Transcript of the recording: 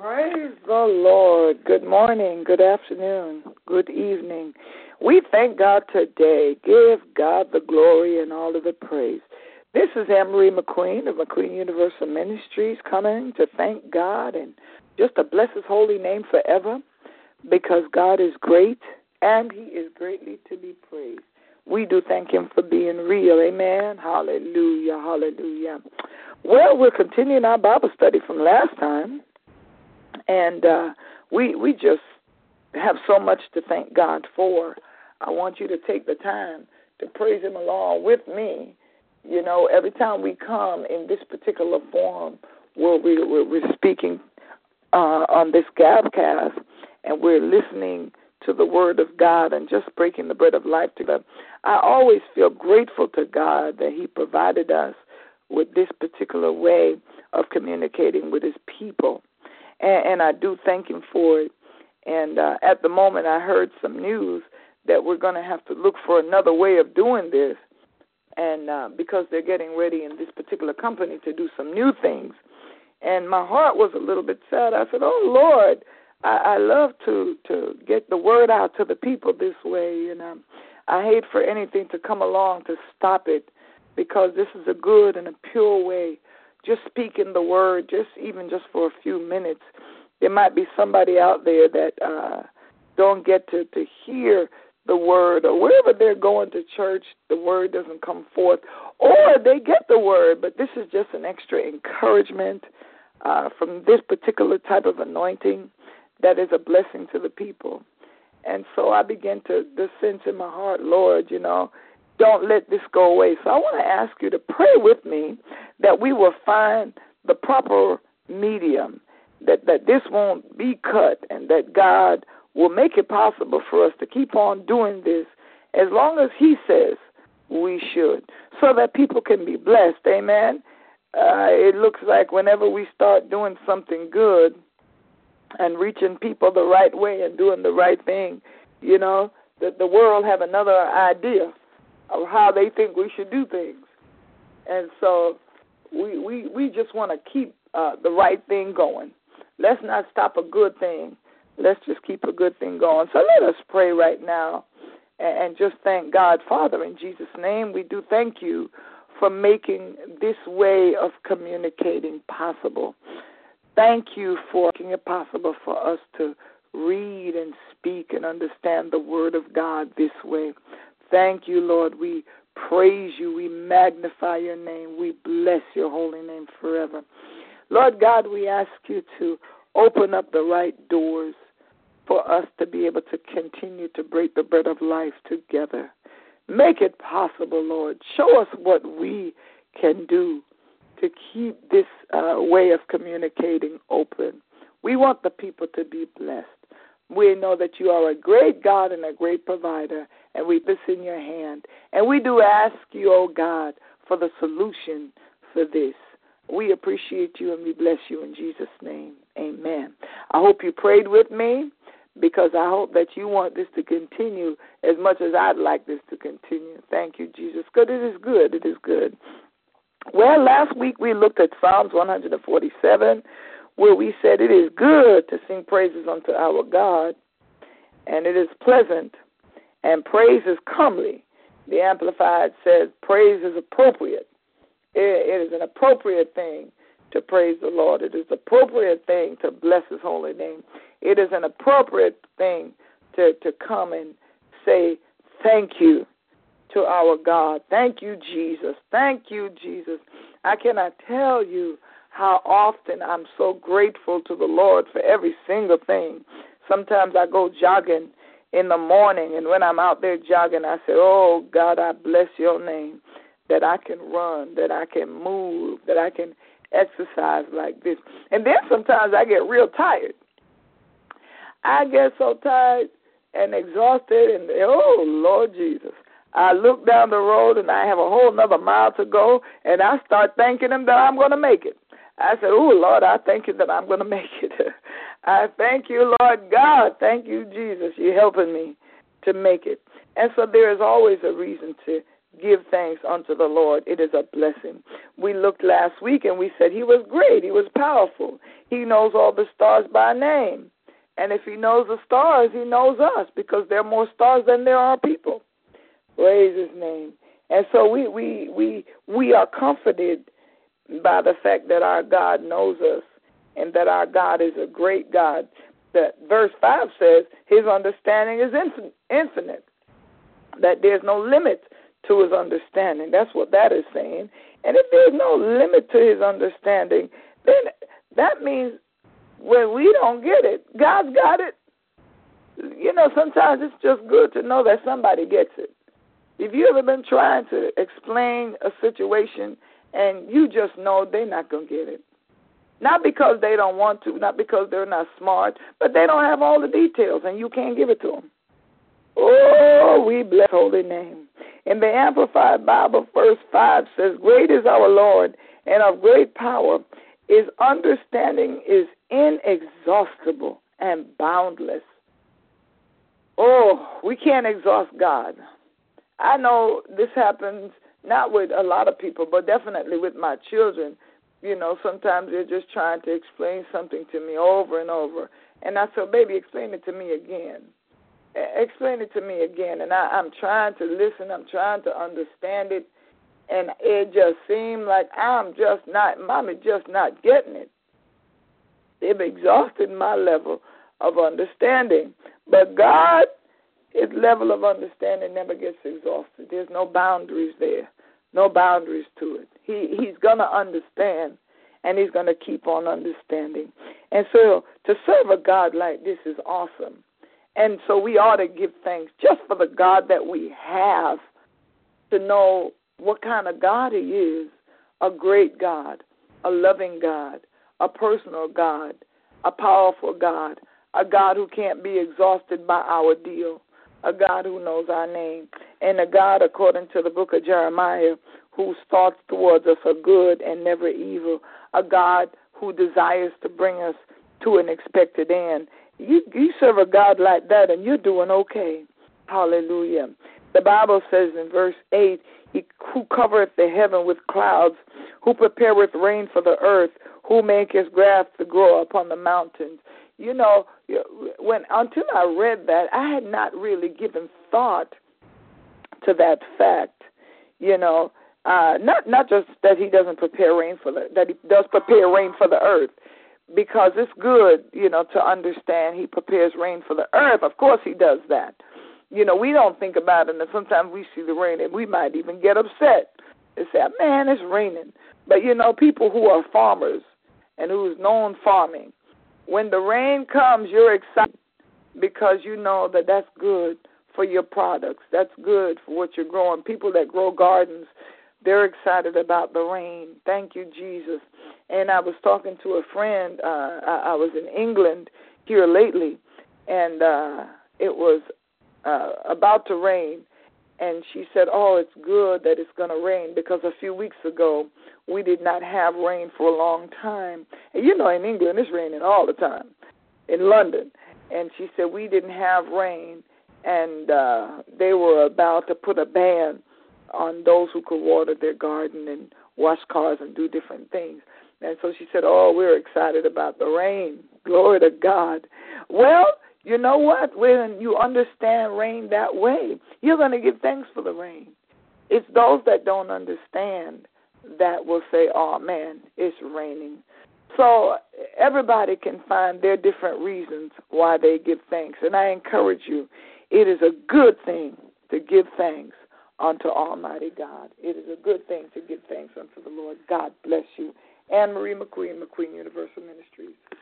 Praise the Lord. Good morning, good afternoon, good evening. We thank God today. Give God the glory and all of the praise. This is Anne-Marie McQueen of McQueen Universal Ministries coming to thank God and just to bless his holy name forever because God is great and he is greatly to be praised. We do thank him for being real. Amen. Hallelujah. Hallelujah. Well, we're continuing our Bible study from last time. And we just have so much to thank God for. I want you to take the time to praise him along with me. You know, every time we come in this particular forum where we're speaking on this Gabcast and we're listening to the Word of God and just breaking the bread of life together, I always feel grateful to God that he provided us with this particular way of communicating with his people. And I do thank him for it. And at the moment, I heard some news that we're going to have to look for another way of doing this. And because they're getting ready in this particular company to do some new things. And my heart was a little bit sad. I said, oh, Lord, I love to get the word out to the people this way. And I hate for anything to come along to stop it because this is a good and a pure way. Just speaking the word, even for a few minutes. There might be somebody out there that don't get to hear the word, or wherever they're going to church, the word doesn't come forth, or they get the word, but this is just an extra encouragement from this particular type of anointing that is a blessing to the people. And so I began to sense in my heart, Lord, don't let this go away. So I want to ask you to pray with me that we will find the proper medium, that this won't be cut, and that God will make it possible for us to keep on doing this as long as he says we should, so that people can be blessed. Amen. It looks like whenever we start doing something good and reaching people the right way and doing the right thing, that the world have another idea of how they think we should do things. And so we just want to keep the right thing going. Let's not stop a good thing. Let's just keep a good thing going. So let us pray right now and just thank God. Father, in Jesus' name, we do thank you for making this way of communicating possible. Thank you for making it possible for us to read and speak and understand the Word of God this way. Thank you, Lord. We praise you. We magnify your name. We bless your holy name forever. Lord God, we ask you to open up the right doors for us to be able to continue to break the bread of life together. Make it possible, Lord. Show us what we can do to keep this way of communicating open. We want the people to be blessed. We know that you are a great God and a great provider, and we put this in your hand. And we do ask you, oh God, for the solution for this. We appreciate you and we bless you in Jesus' name. Amen. I hope you prayed with me because I hope that you want this to continue as much as I'd like this to continue. Thank you, Jesus. Good. It is good. It is good. Well, last week we looked at Psalms 147, where we said it is good to sing praises unto our God, and it is pleasant, and praise is comely. The Amplified says praise is appropriate. It is an appropriate thing to praise the Lord. It is an appropriate thing to bless his holy name. It is an appropriate thing to come and say thank you to our God. Thank you, Jesus. Thank you, Jesus. I cannot tell you how often I'm so grateful to the Lord for every single thing. Sometimes I go jogging in the morning, and when I'm out there jogging, I say, oh, God, I bless your name, that I can run, that I can move, that I can exercise like this. And then sometimes I get real tired. I get so tired and exhausted, and oh, Lord Jesus. I look down the road, and I have a whole another mile to go, and I start thanking him that I'm going to make it. I said, oh, Lord, I thank you that I'm going to make it. I thank you, Lord God. Thank you, Jesus. You're helping me to make it. And so there is always a reason to give thanks unto the Lord. It is a blessing. We looked last week and we said he was great. He was powerful. He knows all the stars by name. And if he knows the stars, he knows us, because there are more stars than there are people. Praise his name. And so we are comforted by the fact that our God knows us and that our God is a great God. That verse 5 says his understanding is infinite, that there's no limit to his understanding. That's what that is saying. And if there's no limit to his understanding, then that means when we don't get it, God's got it. You know, sometimes it's just good to know that somebody gets it. If you ever been trying to explain a situation and you just know they're not going to get it, not because they don't want to, not because they're not smart, but they don't have all the details and you can't give it to them. Oh, we bless holy name. In the Amplified Bible, verse 5 says, great is our Lord and of great power. His understanding is inexhaustible and boundless. Oh, we can't exhaust God. I know this happens not with a lot of people, but definitely with my children. You know, sometimes they're just trying to explain something to me over and over. And I said, baby, explain it to me again. Explain it to me again. And I'm trying to listen. I'm trying to understand it. And it just seemed like Mommy just not getting it. They've exhausted my level of understanding. But God, his level of understanding never gets exhausted. There's no boundaries there, no boundaries to it. He's going to understand, and he's going to keep on understanding. And so to serve a God like this is awesome. And so we ought to give thanks just for the God that we have, to know what kind of God he is, a great God, a loving God, a personal God, a powerful God, a God who can't be exhausted by our deal, a God who knows our name, and a God, according to the book of Jeremiah, whose thoughts towards us are good and never evil, a God who desires to bring us to an expected end. You serve a God like that, and you're doing okay. Hallelujah. The Bible says in verse 8, he who covereth the heaven with clouds, who prepareth rain for the earth, who maketh grass to grow upon the mountains. You know, until I read that, I had not really given thought to that fact. You know, not just that he doesn't prepare rain that he does prepare rain for the earth, because it's good, you know, to understand he prepares rain for the earth. Of course he does that. You know, we don't think about it, and sometimes we see the rain, and we might even get upset and say, man, it's raining. But, you know, people who are farmers and who's known farming, when the rain comes, you're excited because you know that that's good for your products. That's good for what you're growing. People that grow gardens, they're excited about the rain. Thank you, Jesus. And I was talking to a friend. I was in England here lately, and it was about to rain. And she said, oh, it's good that it's going to rain, because a few weeks ago we did not have rain for a long time. And you know, in England it's raining all the time, in London. And she said we didn't have rain, and they were about to put a ban on those who could water their garden and wash cars and do different things. And so she said, oh, we're excited about the rain. Glory to God. Well, you know what? When you understand rain that way, you're going to give thanks for the rain. It's those that don't understand that will say, oh, man, it's raining. So everybody can find their different reasons why they give thanks. And I encourage you, it is a good thing to give thanks unto Almighty God. It is a good thing to give thanks unto the Lord. God bless you. Anne Marie McQueen, McQueen Universal Ministries.